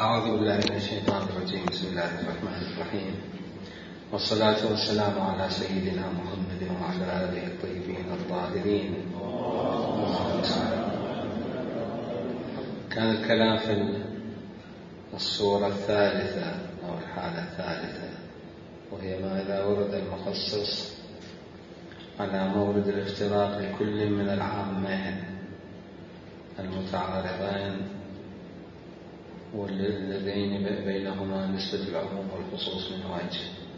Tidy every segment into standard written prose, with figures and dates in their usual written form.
أعوذ بالله من الشيطان الرجيم. بسم الله الرحمن الرحيم، والصلاة والسلام على سيدنا محمد وعلى آله الطيبين الطاهرين. كان الكلام في الصورة الثالثة أو الحالة الثالثة، وهي ما إذا ورد المخصص على مورد الافتراق لكل من العامين المتعارضين والذين بينهما نسبة العموم والخصوص من وجه.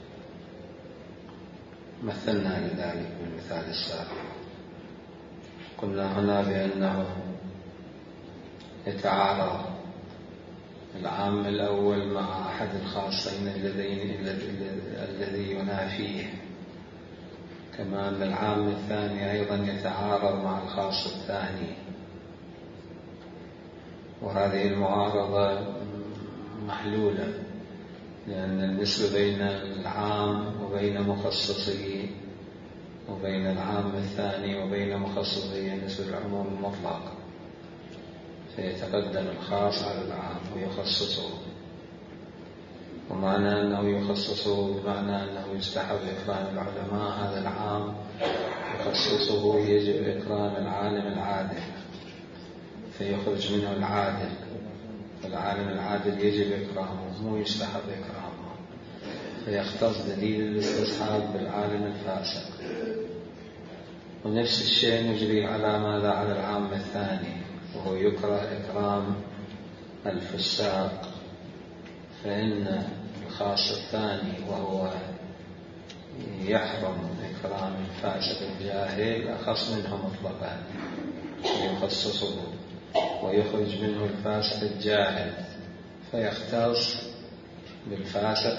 مثلنا لذلك بالمثال السابق، قلنا هنا بأنه يتعارض العام الأول مع أحد الخاصين الذي ينافيه، كما أن العام الثاني أيضا يتعارض مع الخاص الثاني. وهذه المعارضة محلولة، لأن النسبة بين العام وبين مخصصه وبين العام الثاني وبين مخصصه نسبة العموم المطلق، فيتقدم الخاص على العام ويخصصه. ومعنى أنه يخصصه بمعنى أنه يستحب إكرام العلماء، هذا العام يخصصه يجب إكرام العالم العادل، فيخرج منه العادل، والعالم العادل يجب إكرامه مو يستحب إكرامه، فيختص دليل الاستصحاب بالعالم الفاسق. ونفس الشيء نجري على ماذا؟ على العام الثاني، وهو يكره إكرام الفساق، فإن الخاص الثاني وهو يحرم إكرام الفاسق الجاهل أخص منه مطلقا، يخصصه ويخرج منه الفاسق الجاهل، فيختص بالفاسق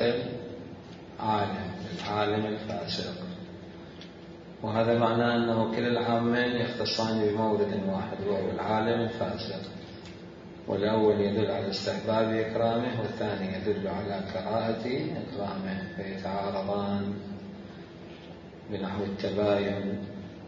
العالم الفاسق. وهذا معناه أنه كلا العامين يختصان بمورد واحد وهو العالم الفاسق، والأول يدل على استحباب إكرامه والثاني يدل على كراهة إكرامه، فيتعارضان بنحو التباين.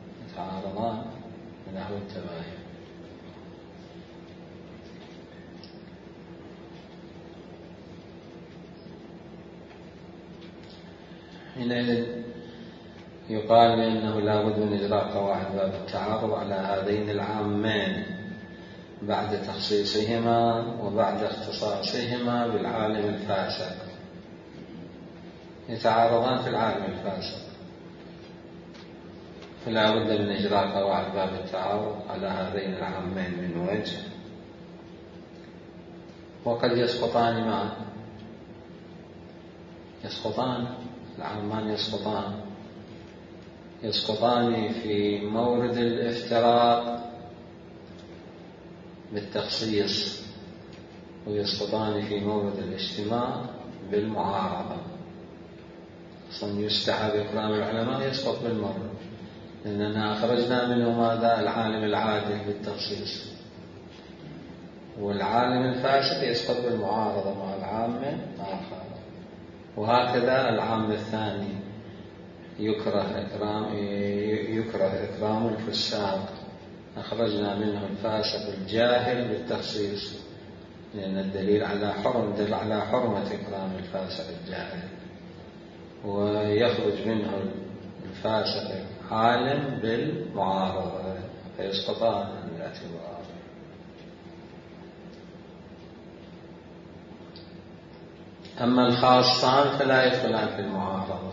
حينئذ يقال بأنه لا بد من إجراء قواعد باب التعارض على هذين العامين بعد تخصيصهما وبعد اختصاصهما بالعالم الفاسق. يتعارضان في العالم الفاسق، فلا بد من إجراء قواعد باب التعارض على هذين العامين من وجه، وقد يسقطان معا، العامان يسقطان في مورد الافتراق بالتخصيص، ويسقطان في مورد الاجتماع بالمعارضة. أصلا يستحب إكرام العلماء يسقط بالمرة، لأننا أخرجنا منه ماذا؟ العالم العادل بالتخصيص، والعالم الفاسق يسقط بالمعارضة مع العام آخر. وهكذا العام الثاني يكره إكرام الفساق، أخرجنا منه الفاسق الجاهل بالتخصيص، لأن الدليل على حرمة إكرام الفاسق الجاهل. ويخرج منه الفاسق العالم بالمعارضة، فيسقطان عن الاعتبار. أما الخاصان فلا يدخلان في المعارضة،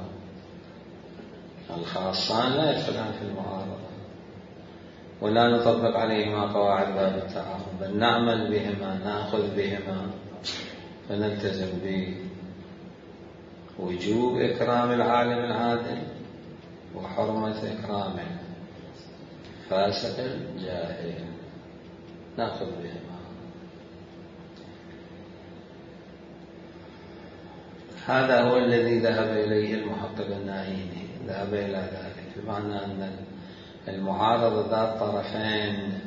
ولا نطبق عليهما قواعد باب التعارض، بل نعمل بهما، نأخذ بهما، فنلتزم بوجوب إكرام العالم العادل وحرمة إكرام الفاسق الجاهل، نأخذ بهما. هذا هو الذي ذهب إليه المحقق النائيني، ذهب إلى ذلك، بمعنى أن المعارضة ذات طرفين،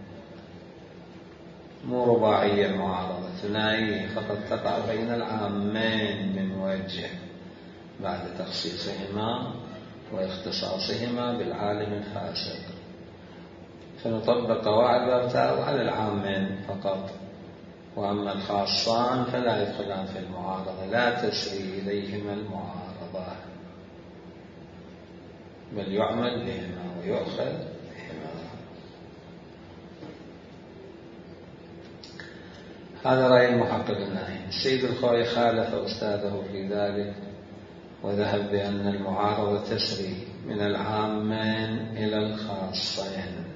مو رباعية المعارضة، ثنائية، فقد تقع بين العامين من وجه بعد تخصيصهما واختصاصهما بالعالم الفاسق، فنطبق قواعد باب التعارض على العامين فقط، وأما الخاصان فلا يدخلان في المعارضة، لا تسري إليهما المعارضة، بل يعمل بهما ويؤخذ بهما. هذا رأي المحقق النهي. السيد الخوئي خالف أستاذه في ذلك وذهب بأن المعارضة تسري من العامين إلى الخاصين،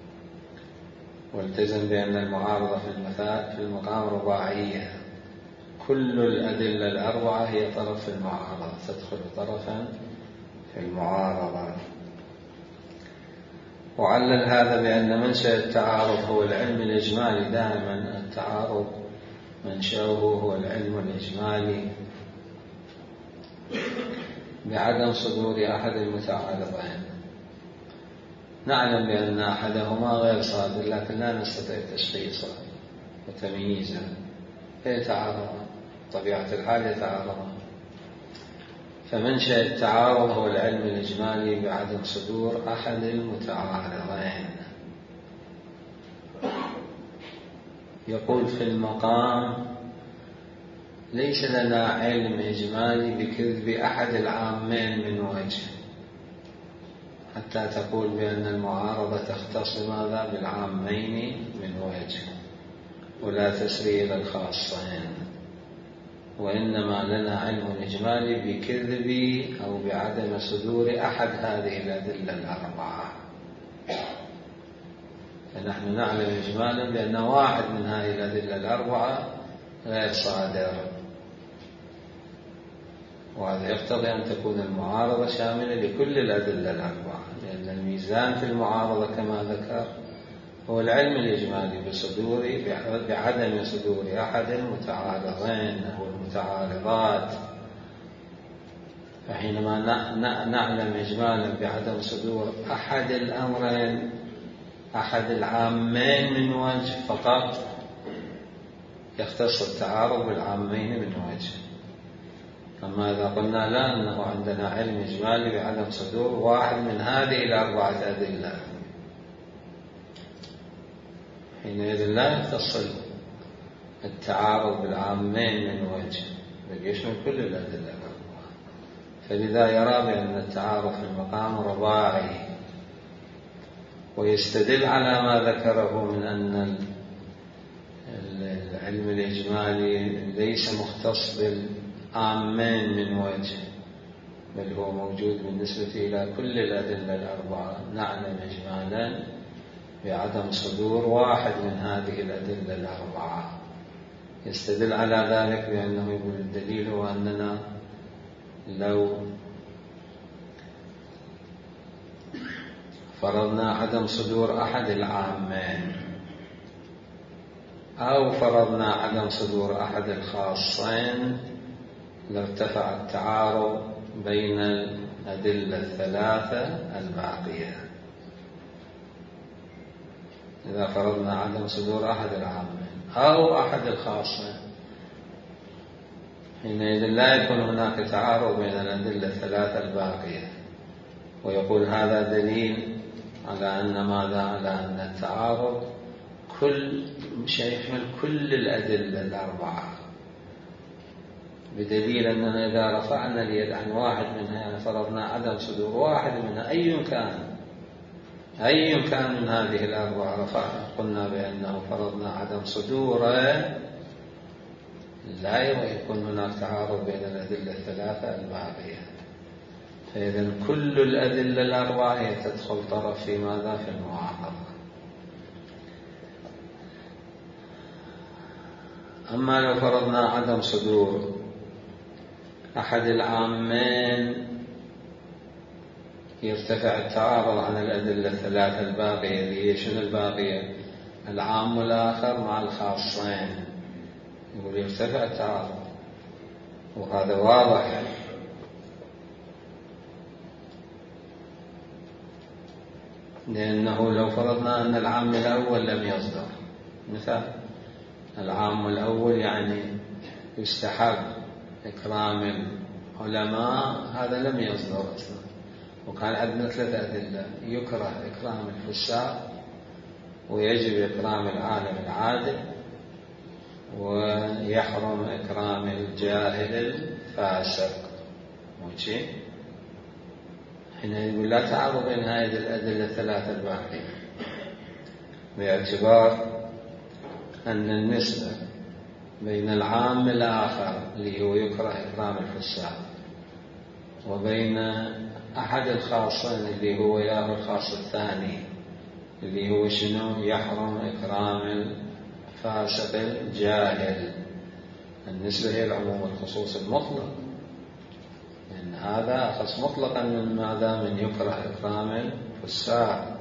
والتزم بأن المعارضة في المقام رباعية، كل الأدلة الأربعة هي طرف في المعارضة، تدخل طرفا في المعارضة. وعلل هذا بأن منشأ التعارض هو العلم الإجمالي. دائما التعارض منشأه هو العلم الإجمالي بعدم صدور أحد المتعارضين. نعلم بأن أحدهما غير صادر، لكن لا نستطيع تشخيصه وتمييزه، فيتعارضان، طبيعة الحال يتعارضان. فمنشأ التعارض هو العلم الإجمالي بعدم صدور أحد المتعارضين. يقول في المقام: ليس لنا علم إجمالي بكذب أحد العامين من وجه، حتى تقول بأن المعارضة تختص ماذا بالعامين من وجه ولا تسري إلى الخاصين، وإنما لنا علم إجمالي بكذب أو بعدم صدور أحد هذه الأدلة الأربعة. فنحن نعلم إجمالا بأن واحد من هذه الأدلة الأربعة غير صادر، وهذا يقتضي أن تكون المعارضة شاملة لكل الأدلة الأربعة، لأن الميزان في المعارضة كما ذكر هو العلم الإجمالي بعدم صدور أحد المتعارضين أو المتعارضات. فحينما نعلم إجمالا بعدم صدور أحد الأمرين، أحد العامين من وجه فقط، يختص التعارض بالعامين من وجه. أما إذا قلنا لا، أنه عندنا علم إجمالي بعدم صدور واحد من هذه الأربعة أدلة، حينئذ لا يتصل التعارض بالعامين من وجه، بل يشمل كل الأدلة الأربعة. فلذا يرى بأن التعارض في المقام رباعي، ويستدل على ما ذكره من أن العلم الإجمالي ليس مختص بالعامين من وجه، بل هو موجود بالنسبة إلى كل الأدلة الأربعة. نعلم إجمالا بعدم صدور واحد من هذه الأدلة الأربعة. يستدل على ذلك بأنه يقول الدليل هو أننا لو فرضنا عدم صدور أحد العامين أو فرضنا عدم صدور أحد الخاصين لارتفع التعارض بين الأدلة الثلاثة الباقية. إذا فرضنا عدم صدور أحد العامين أو أحد الخاصين، حينئذ لا يكون هناك تعارض بين الأدلة الثلاثة الباقية. ويقول هذا دليل على أن ماذا؟ على أن التعارض يشمل كل الأدلة الأربعة، بدليل أننا إذا رفعنا اليد عن واحد منها، يعني فرضنا عدم صدور واحد منها أي كان من هذه الأربعة، رفعنا قلنا بأنه فرضنا عدم صدوره، لا يكون هناك تعارض بين الأدلة الثلاثة الباقية. فإذا كل الأدلة الأربعة هي تدخل طرف في ماذا؟ في المعارضة. أما لو فرضنا عدم صدور أحد العامين، يرتفع التعارض عن الأدلة الثلاثة الباقية، اللي هي شنو الباقية؟ العام والآخر مع الخاصين. يقول يرتفع التعارض، وهذا واضح، لأنه لو فرضنا أن العام الأول لم يصدر، مثال العام الأول يعني يستحب إكرام العلماء، هذا لم يصدر أصلا، وكان عندنا ثلاثة أدلة: يكره إكرام الفساق، ويجب إكرام العالم العادل، ويحرم إكرام الجاهل الفاسق. ماشي؟ هنا يقول لا تعارض بين هذه الأدلة الثلاثة الباقية، باعتبار أن النسبة بين العام الآخر اللي هو يكره إكرام الفساق وبين أحد الخاصين اللي هو ياهو الخاص الثاني اللي هو شنو؟ يحرم إكرام الفاسق الجاهل. النسبة هي العموم والخصوص المطلق، لأن هذا أخص مطلقا من ماذا؟ من يكره إكرام الفساق.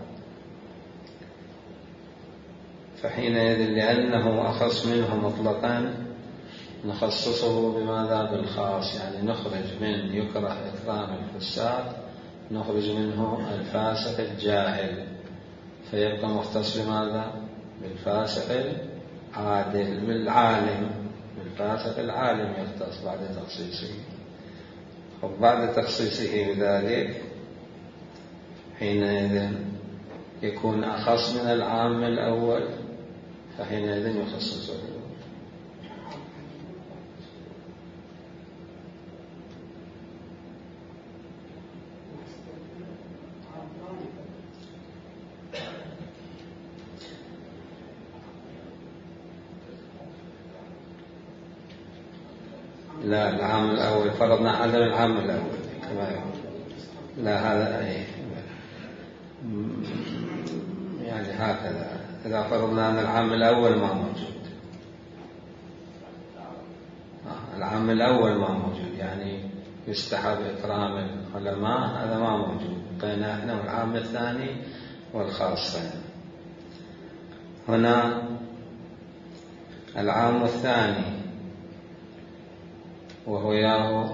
فحينئذ لأنه أخص منه مطلقا نخصصه بماذا؟ بالخاص، يعني نخرج من يكره إكرام الفساق نخرج منه الفاسق الجاهل، فيبقى مختص بماذا؟ بالفاسق العادل، بالعالم، بالفاسق العالم يختص بعد تخصيصه. وبعد تخصيصه بذلك حينئذ يكون أخص من العام الأول، فحينئذ يخصصه. لا، العام الأول فرضنا عدم العام الأول كما يقول. لا، هذا يعني هكذا، إذا فرضنا أن العام الأول ما موجود، العام الأول ما موجود، يعني يستحب إكرام العلماء، هذا ما موجود بين احنا والعام الثاني والخاصين. هنا العام الثاني وهو ياهو،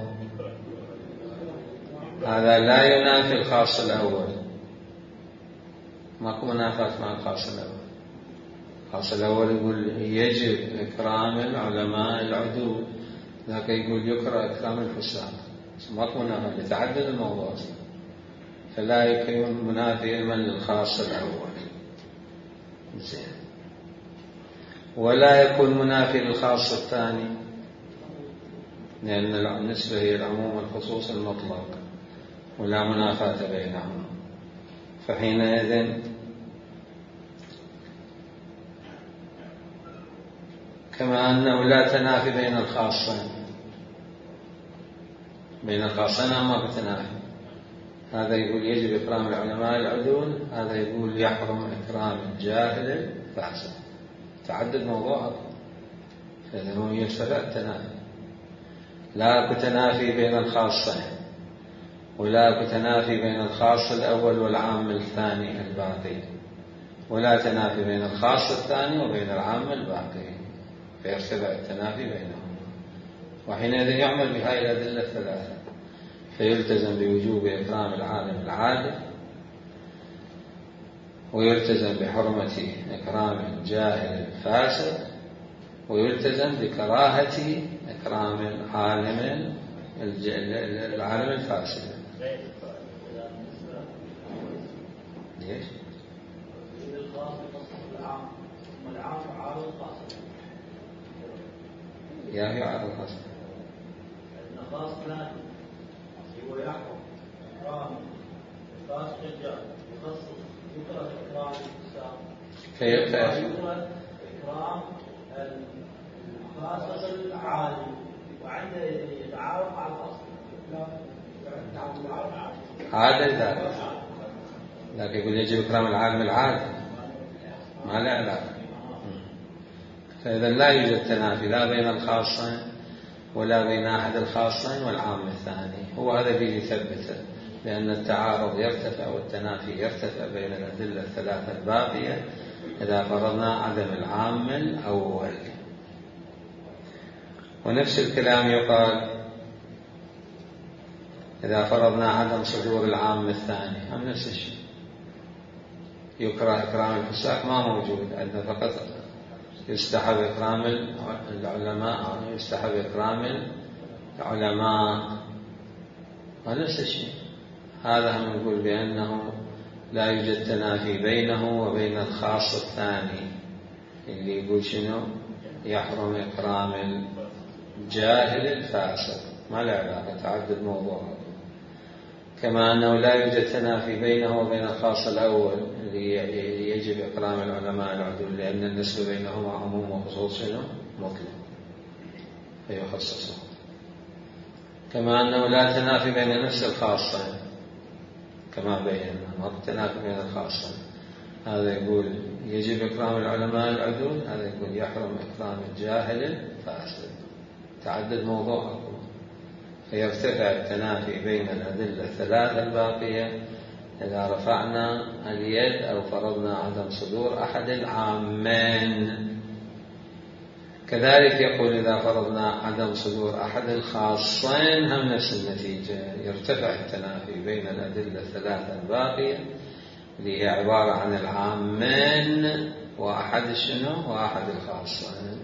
هذا لا ينافي الخاص الأول، ماكو منافاة مع الخاص الأول. الخاص الأول يقول يجب إكرام العلماء العدول، ذاك يقول يكره إكرام الفساق، ماكو منافاة، يتعدد الموضوع، فلا يكون منافي من للخاص الأول زين، ولا يكون منافي للخاص الثاني، لأن النسبة هي العموم والخصوص المطلق ولا منافاة بينهم. فحينئذ كما أنه لا تنافي بين الخاصين، بين الخاصين ما تنافي، هذا يقول يجب إكرام العلماء العدول، هذا يقول يحرم إكرام الجاهل الفاسق، تعدد موضوعات، فإذا هو يستطيع التنافي. لا تنافي بين الخاصين ولا تنافي بين الخاص الأول والعام الثاني الباقي، ولا تنافي بين الخاص الثاني وبين العام الباقي، فيرتفع التنافي بينهم. وحينئذ يعمل بهذه الأدلة الثلاثة، فيلتزم بوجوب إكرام العالم العادل، ويلتزم بحرمة إكرام الجاهل الفاسق، ويلتزم بكراهة إكرام العالم الفاسد. ليش؟ يا هي عارض الخاص. الخاص لا هو يحكم إكرام الفاسق الجاهل، يخصص يكره إكرام الفساق، يكره إكرام الفاسق العالم، وعنده يتعارض مع الأصل. عادل ذلك، لكن يقول يجب إكرام العالم العادل، ما له علاقة. فإذا لا يوجد تنافي لا بين الخاصين ولا بين أحد الخاصين والعام الثاني. هو هذا الذي يثبته، لأن التعارض يرتفع والتنافي يرتفع بين الأدلة الثلاثة الباقية إذا فرضنا عدم العام الأول. ونفس الكلام يقال إذا فرضنا عدم صدور العام الثاني، هم نفس الشيء، يكره إكرام الفساق ما موجود عندنا، فقط يستحب إكرام العلماء، يستحب إكرام العلماء، ونفس الشيء. هذا هم نقول بأنه لا يوجد تنافي بينه وبين الخاص الثاني اللي يقول شنو؟ يحرم إكرام الجاهل الفاسق، ما له علاقة، تعدد موضوع. كما أنه لا يوجد تنافي بينه وبين الخاص الأول الذي يجب إكرام العلماء العدول، لأن النسبة بينهما عموم وخصوص مطلق فيخصصه. كما أنه لا تنافي بين نفس الخاصة، كما بينا ما تنافي بين الخاصة، هذا يقول يجب إكرام العلماء العدول، هذا يقول يحرم إكرام الجاهل الفاسد، تعدد موضوعه. فيرتفع التنافي بين الأدلة الثلاثة الباقية إذا رفعنا اليد أو فرضنا عدم صدور أحد العامين. كذلك يقول إذا فرضنا عدم صدور أحد الخاصين هم نفس النتيجة، يرتفع التنافي بين الأدلة الثلاثة الباقية اللي هي عبارة عن العامين وأحد الخاصين.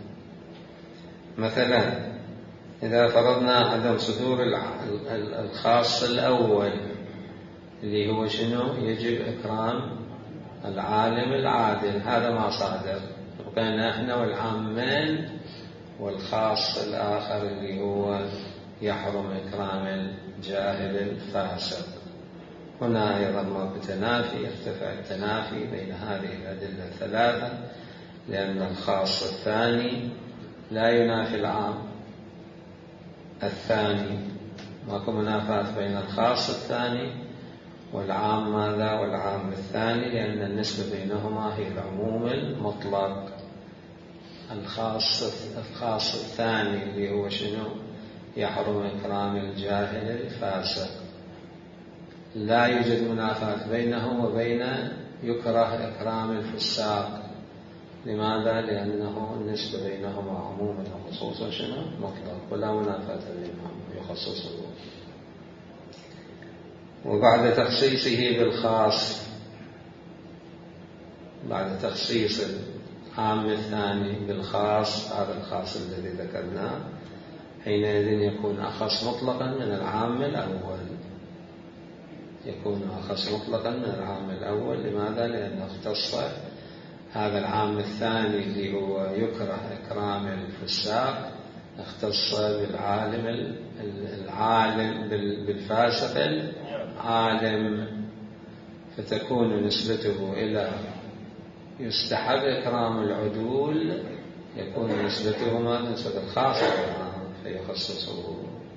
مثلا إذا فرضنا عدم صدور الخاص الأول اللي هو يجب إكرام العالم العادل، هذا ما صادر، بقينا احنا والعامين والخاص الآخر اللي هو يحرم إكرام الجاهل الفاسق. هنا أيضا ما بتنافي، يرتفع التنافي بين هذه الأدلة الثلاثة، لأن الخاص الثاني لا ينافي العام الثاني، ماكو منافاة بين الخاص الثاني والعام والعام الثاني، لأن النسبة بينهما هي العموم المطلق. الخاص الثاني اللي هو يحرم إكرام الجاهل الفاسق، لا يوجد منافاة بينه وبين يكره إكرام الفساق. لماذا؟ لأنه النسبة بينهما عموما وخصوصا مطلق، ولا منافاة بينهم يخصصه. وبعد تخصيصه بالخاص، بعد تخصيص العام الثاني بالخاص، هذا الخاص الذي ذكرناه، حينئذ يكون أخص مطلقا من العام الأول، يكون أخص مطلقا من العام الأول. لماذا؟ لأنه اختص هذا العام الثاني اللي هو يكره إكرام الفساق، اختص بالعالم العالم بالفاسق العالم، فتكون نسبته إلى يستحب إكرام العدول، يكون نسبتهما نسبة الخاص فيخصصه،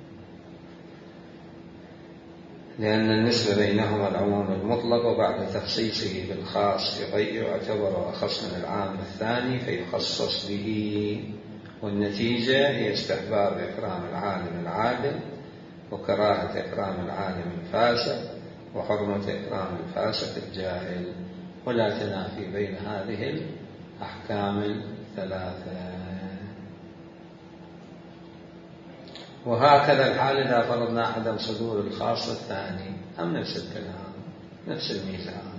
لأن النسبة بينهما العموم المطلق. وبعد تخصيصه بالخاص يعتبر أخص من العام الثاني فيخصص به، والنتيجة هي استحباب إكرام العالم العادل وكراهة إكرام العالم الفاسق وحرمة إكرام الفاسق الجاهل، ولا تنافي بين هذه الأحكام الثلاثة. وهكذا الحال إذا فرضنا عدم صدور الخاص الثاني، هم نفس الكلام، نفس الميزان.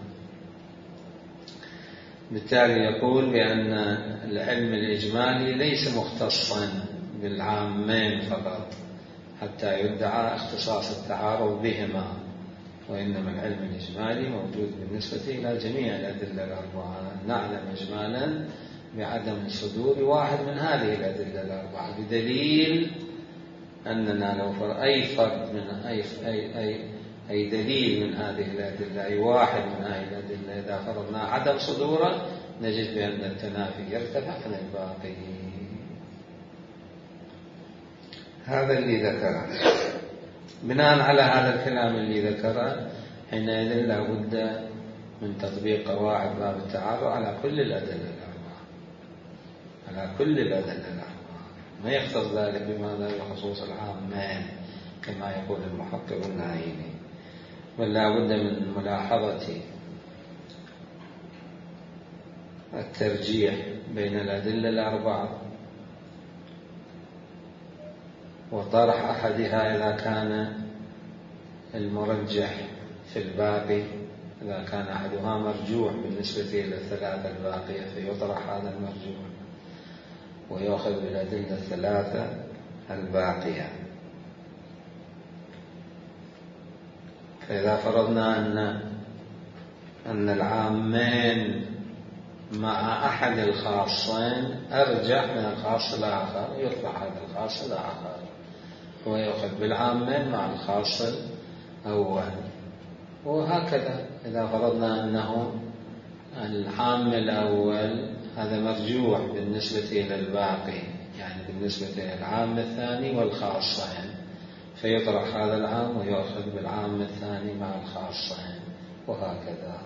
بالتالي يقول بأن العلم الإجمالي ليس مختصا بالعامين فقط حتى يدعى اختصاص التعارض بهما، وإنما العلم الإجمالي موجود بالنسبة إلى جميع الأدلة الأربعة. نعلم إجمالا بعدم صدور واحد من هذه الأدلة الأربعة، بدليل أننا لو أي فرد من أي دليل من هذه الأدلة، أي واحد من هذه الأدلة إذا فرضنا عدم صدوره، نجد بأن التنافي يرتفع عن الباقي. هذا اللي ذكره. بناء على هذا الكلام اللي ذكره، حينئذ لا بد من تطبيق قواعد باب التعارض على كل الأدلة الأربعة، على كل الأدلة الأربعة، ما يختص ذلك بماذا بخصوص العامين كما يقول المحقق النعيمي، بل لا بد من ملاحظة الترجيح بين الأدلة الأربعة وطرح أحدها إذا كان المرجح في الباقي، إذا كان أحدها مرجوح بالنسبة إلى الثلاثة الباقية فيطرح هذا المرجوح ويأخذ بالأدلة الثلاثة الباقية. فإذا فرضنا أن العامين مع أحد الخاصين أرجح من الخاص الآخر، يطلع هذا الخاص الآخر ويأخذ بالعامين مع الخاص الأول. وهكذا إذا فرضنا أنه العام الأول هذا مرجوح بالنسبة إلى الباقي، يعني بالنسبة إلى العام الثاني والخاصين، فيطرح هذا العام ويأخذ بالعام الثاني مع الخاصين، وهكذا.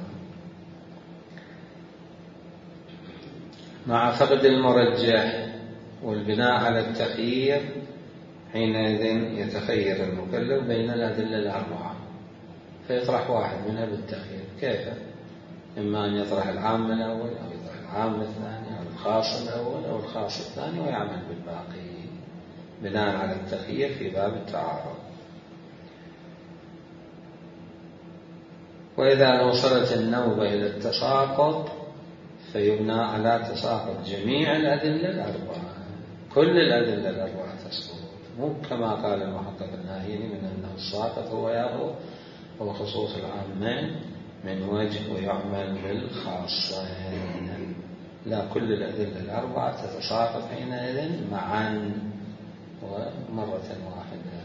مع فقد المرجح والبناء على التخيير، حينئذ يتخير المكلف بين الأدلة الأربعة فيطرح واحد منها بالتخيير. كيف؟ إما أن يطرح العام الأول أو يطرح العام الثاني أو الخاص الأول أو الخاص الثاني ويعمل بالباقي بناء على التخيير في باب التعارض. وإذا وصلت النوبة إلى التساقط فيبنى على تساقط جميع الأدلة الأربعة، كل الأدلة الأربعة تسقط، مو كما قال المحقق الناهيني من أنه الساقط هو خصوص العامين من وجه ويعمل بالخاصين. لا، كل الأدلة الأربعة تتساقط حينئذ معا ومرة واحدة.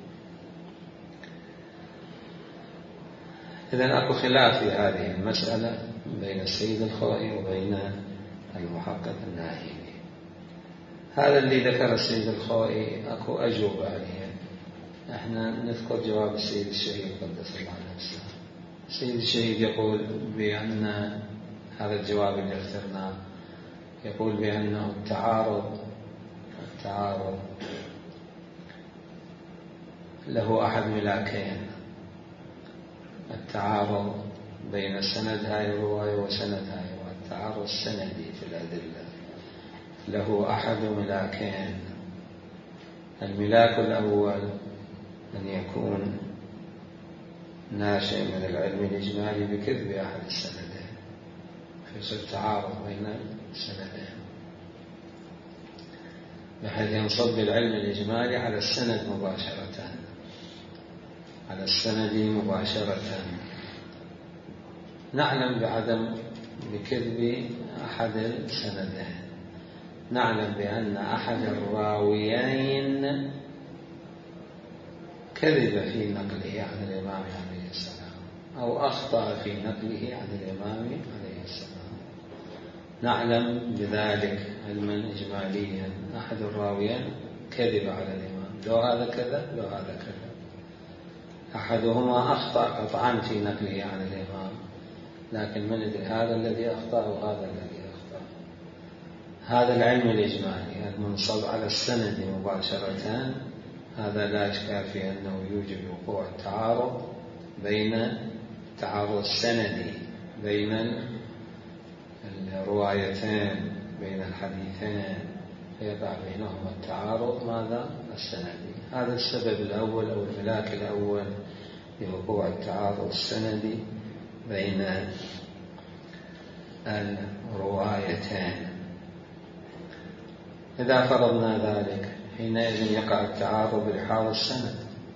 إذن أكو خلاف في هذه المسألة بين السيد الخوئي وبين المحقق الناهيني. هذا اللي ذكر السيد الخوئي أكو أجوبة عليه. احنا نذكر جواب السيد الشهيد قدس الله نفسه. السيد الشهيد يقول بأن هذا الجواب اللي اخترناه يقول بأنه التعارض له أحد ملاكين، التعارض بين سند هاي الرواية وسند هاي الرواية، التعارض السندي في الأدلة له أحد ملاكين. الملاك الأول أن يكون ناشئ من العلم الإجمالي بكذب أحد السندين، فيصير تعارض بين السندين بحيث ينصب العلم الإجمالي على السند مباشرة. نعلم بعدم بكذب أحد السندين، نعلم بأن أحد الراويين كذب في نقله عن الإمام عليه السلام أو أخطأ في نقله عن الإمام عليه السلام. نعلم بذلك علما إجماليا، أحد الراويين كذب على الإمام، لو هذا كذا لو هذا كذا، أحدهما أخطأ قطعا في نقله عن الإمام، لكن من يدري هذا الذي أخطأ وهذا الذي أخطأ. هذا العلم الإجمالي المنصب على السند مباشرة، هذا لا إشكال في أنه يوجب وقوع التعارض بين التعارض السندي بين الروايتين بين الحديثين، فيقع بينهما التعارض ماذا؟ السندي. هذا السبب الأول أو الملاك الأول لوقوع التعارض السندي بين الروايتين. إذا فرضنا ذلك حينئذ يقع التعارض بلحاظ السند،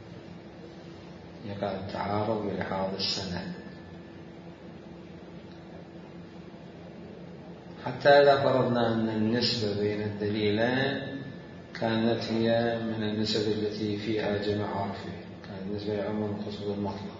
حتى إذا فرضنا أن النسبة بين الدليلين كانت هي من النسب التي فيها جمع عرفي، كانت النسبة يعم الخصوص المطلق،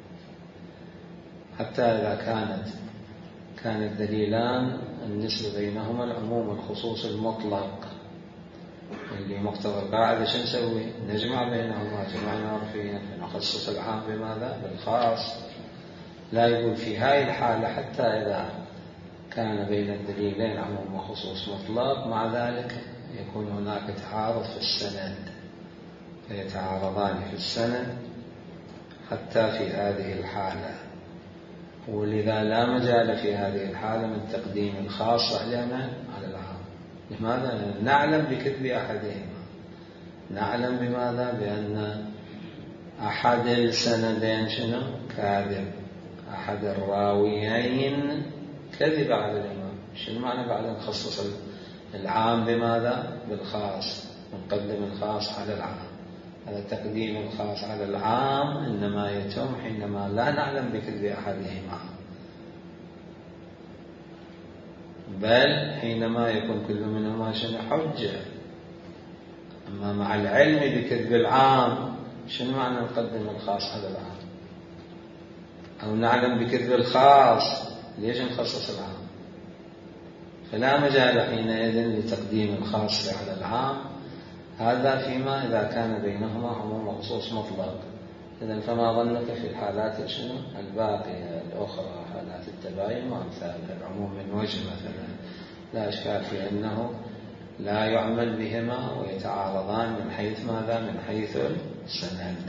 حتى إذا كان الدليلان النسبة بينهما العموم الخصوص المطلق اللي مقتضى القاعدة شو نسوي؟ نجمع بينهما جمعا عرفيا فنخصص العام بماذا؟ بالخاص. لا يقول في هاي الحالة حتى إذا كان بين الدليلين عموم وخصوص مطلق مع ذلك يكون هناك تعارض في السند، فيتعارضان في السند حتى في هذه الحالة. ولذا لا مجال في هذه الحالة من تقديم الخاص على العام. لماذا؟ نعلم بكذب أحدهما، نعلم بماذا؟ بأن أحد السندين شنو؟ كاذب، أحد الراويين كذب على الإمام. شنو معنى بعد نخصص العام بماذا؟ بالخاص، ونقدم الخاص على العام. هذا تقديم الخاص على العام إنما يتم حينما لا نعلم بكذب أحدهما. بل حينما يكون كل منهما شنو حجة. أما مع العلم بكذب العام شنو معنى نقدم الخاص على العام؟ أو نعلم بكذب الخاص ليش نخصص العام؟ فلا مجال حينئذ لتقديم الخاص على العام، هذا فيما إذا كان بينهما عموم وخصوص مطلق. إذن فما ظنك في الحالات شنو الباقية الأخرى، حالات التباين وأمثالها، العموم من وجه مثلا لا إشكال في أنه لا يعمل بهما ويتعارضان من حيث ماذا؟ من حيث السند.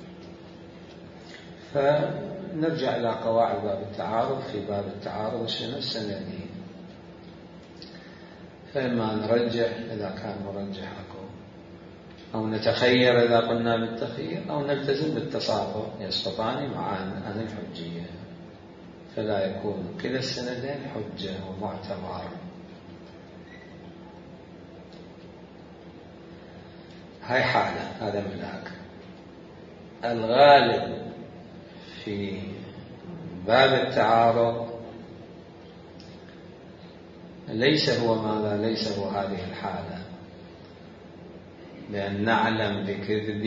فنرجع إلى قواعد باب التعارض. في باب التعارض شنو السندي، فإما نرجح إذا كان مرجح أو نتخير إذا قلنا بالتخيير، أو نلتزم بالتصافر، يسقطان معا عن الحجية، فلا يكون كلا السندين حجة ومعتبر. هاي حالة، هذا ملاك. الغالب في باب التعارض ليس هو ماذا؟ ليس هو هذه الحالة، بأن نعلم بكذب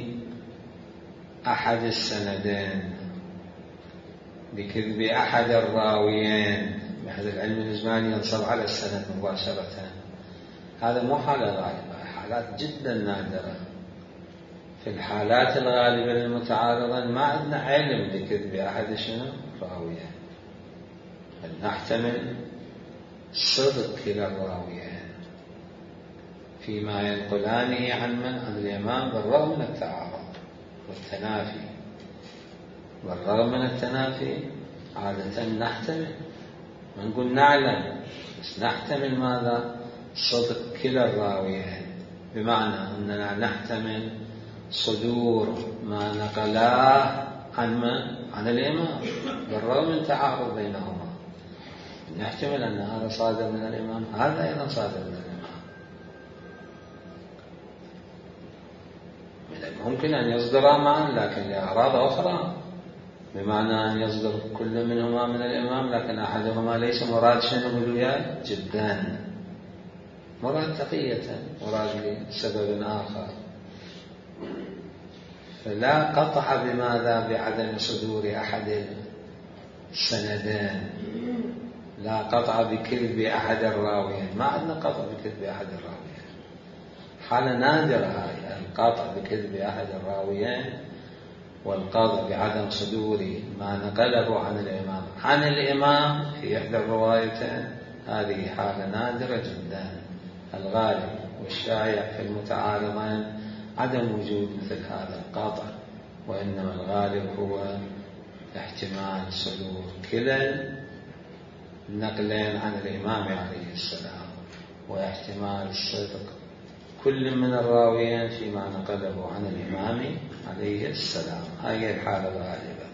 أحد السندين، بكذب أحد الراويين، بحيث العلم الإجمالي ينصب على السند مباشرة. هذا مو حالة غالبة، حالات جدا نادرة. في الحالات الغالبة المتعارضة ما عندنا علم بكذب أحد شنو راويين، بل نحتمل صدق كلا الراويين فيما ينقلانه عن الإمام بالرغم من التعارض والتنافي. بالرغم من التنافي عادة نحتمل، ما نقول نعلم، بس نحتمل ماذا؟ صدق كلا الراويين، بمعنى أننا نحتمل صدور ما نقلاه عن الإمام بالرغم من تعارض بينهما. نحتمل أن هذا صادر من الإمام، هذا أيضا صادر من الإمام. ممكن أن يصدرا معا لكن لأغراض أخرى، بمعنى أن يصدر كل منهما من الإمام لكن أحدهما ليس مراد شنو بالوياء جدا، مراد تقية، مراد لسبب آخر. فلا قطع بماذا؟ بعدم صدور أحد السندين، لا قطع بكذب أحد الراويين، ما عندنا قطع بكذب أحد الراويين. حالة نادرة هاي، القطع بكذب أحد الراويين والقطع بعدم صدور ما نقله عن الإمام في إحدى الروايتين، هذه حالة نادرة جدا. الغالب والشائع في المتعارضين عدم وجود مثل هذا القطع، وإنما الغالب هو احتمال صدور كلا النقلين عن الإمام عليه السلام، واحتمال صدق كل من الراويين فيما نقله عن الإمام عليه السلام. هذه الحالة الغالبة.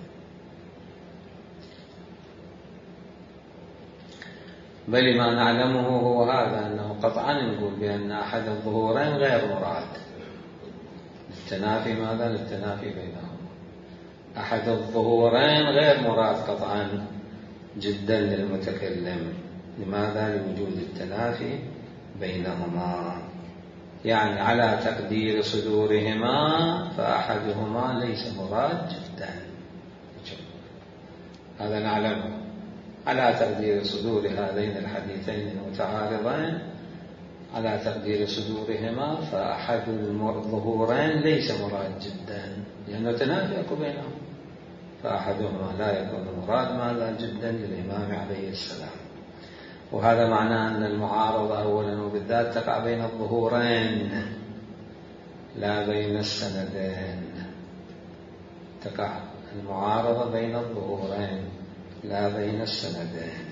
بل ما نعلمه هو هذا، أنه قطعا نقول بأن أحد الظهورين غير مراد للتنافي. ماذا؟ للتنافي بينهم. أحد الظهورين غير مراد قطعا جدا للمتكلم. لماذا؟ لوجود التنافي بينهما، يعني على تقدير صدورهما فأحدهما ليس مراد جدا. هذا نعلمه على تقدير صدور هذين الحديثين المتعارضين، على تقدير صدورهما فأحد الظهورين ليس مراد جدا، لأنه تنافي بينهم، فأحدهما لا يكون مراد ماذا؟ جدا للإمام عليه السلام. وهذا معناه أن المعارضة أولا وبالذات تقع بين الظهورين لا بين السندين. تقع المعارضة بين الظهورين لا بين السندين،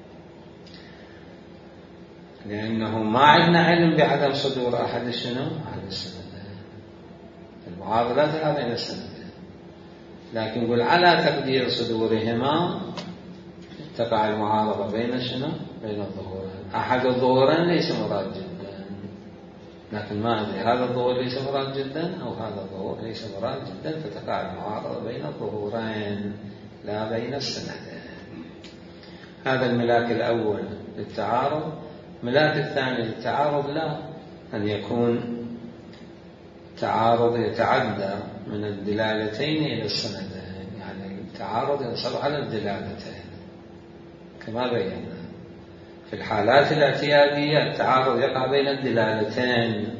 لأنه ما عندنا علم بعدم صدور أحد شنو؟ أحد السندين. المعارضة لا تقع بين السندين، لكن نقول على تقدير صدورهما تقع المعارضة بين شنو؟ بين الظهورين. أحد الظهورين ليس مراد جدا، لكن ما أدري هذا الظهور ليس مراد جدا أو هذا الظهور ليس مراد جدا، فتقع المعارضة بين الظهورين لا بين السندين. هذا الملاك الأول. للتعارض. ملاك الثاني للتعارض لا، أن يكون تعارض يتعدى من الدلالتين إلى السندين، يعني التعارض ينصب على الدلالتين كما بينا. في الحالات الاعتيادية التعارض يقع بين الدلالتين.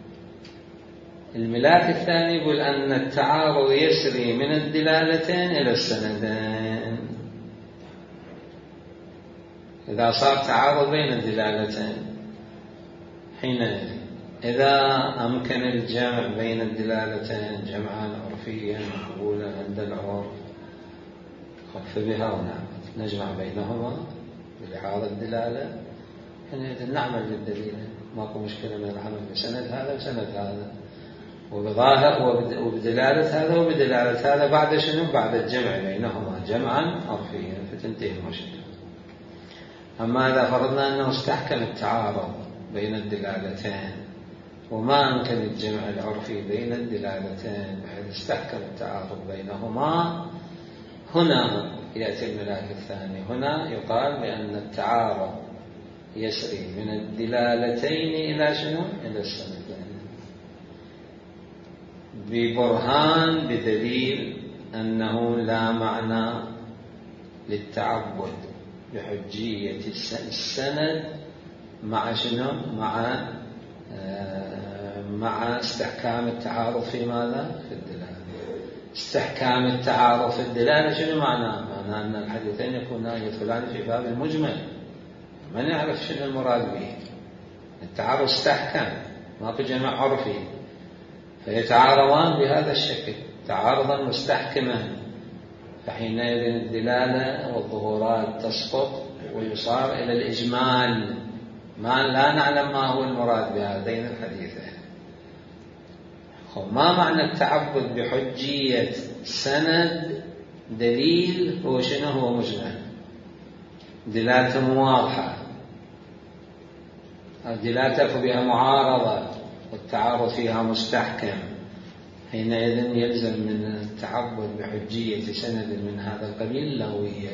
الملاك الثاني يقول أن التعارض يسري من الدلالتين إلى السندين. إذا صار تعارض بين الدلالتين حينئذ إذا أمكن الجمع بين الدلالتين جمعا عرفيا مقبولا عند العرف خف بها ونعمل، نجمع بينهما بلحاظ الدلالة، حينئذ نعمل بالدليل، ماكو مشكلة من العمل بسند هذا وسند هذا وبظاهر وبدلالة هذا وبدلالة هذا بعد شنو؟ بعد الجمع بينهما جمعا عرفيا فتنتهي المشكلة. أما إذا فرضنا أنه استحكم التعارض بين الدلالتين وما أمكن الجمع العرفي بين الدلالتين بحيث استحكم التعارض بينهما، هنا يأتي الملاك الثاني. هنا يقال بأن التعارض يسري من الدلالتين إلى شنو؟ إلى السندين ببرهان بدليل أنه لا معنى للتعبد بحجية السند مع شنو؟ مع استحكام التعارض في ماذا؟ في الدلالة. استحكام التعارض في الدلالة شنو معناه؟ معناه أن الحديثين يكونان يدخلان في باب المجمل، من يعرف شنو المراد به. التعارض استحكم، ماكو جمع عرفي، فيتعارضان بهذا الشكل تعارضا مستحكما، فحينئذ الدلالة والظهورات تسقط ويصار إلى الإجمال، ما لا نعلم ما هو المراد بهذين الحديثين. ما معنى التعبد بحجية سند دليل؟ هو شنو؟ هو مجمل، دلالته واضحة، دلالته بها معارضة والتعارض فيها مستحكم، حينئذ يلزم من التعبد بحجية سند من هذا القبيل لغوية.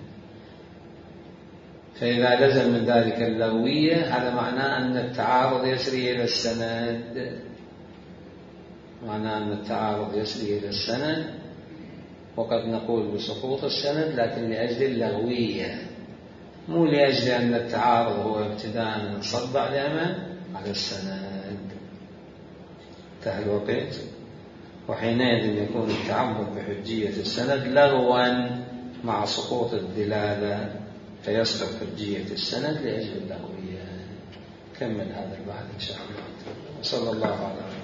فإذا لزم من ذلك اللغوية هذا معناه أن التعارض يسري إلى السند، معناه أن التعارض يسري إلى السند، وقد نقول بسقوط السند لكن لأجل اللغوية، مو لأجل أن التعارض هو ابتداء انصب على السند. انتهى الوقت. وحينئذ يكون التعبد بحجية السند لغوا مع سقوط الدلالة، فيسقط حجية السند لأجل اللغوية. كمل هذا البحث إن شاء الله. وصلى الله على